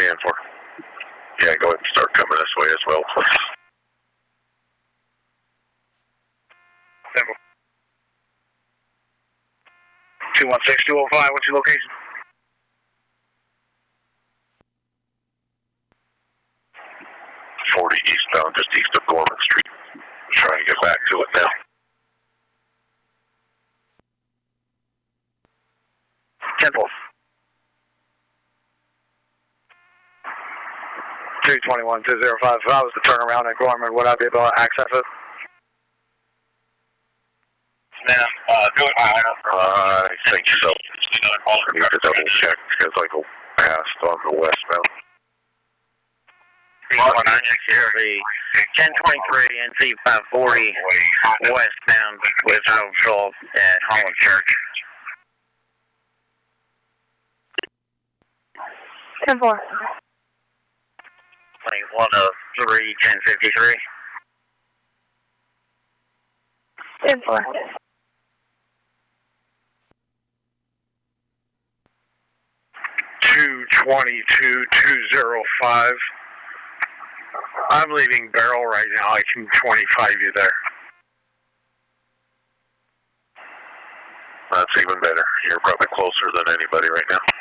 10-4. Yeah, go ahead and start coming this way as well, please. 216-205, what's your location? 40 eastbound, just east of Gorman Street. Trying to get back to it now. 10-4. 221-205, if I was to turn around at Gorman, would I be able to access it? Now, do it. I think so. I need to double check because I go past on the westbound. 1023 and Z540 westbound with control at Holland Church. 10-4. 2103, 1053. 10-4. 222-205. I'm leaving Barrel right now. I can 25 you there. That's even better. You're probably closer than anybody right now.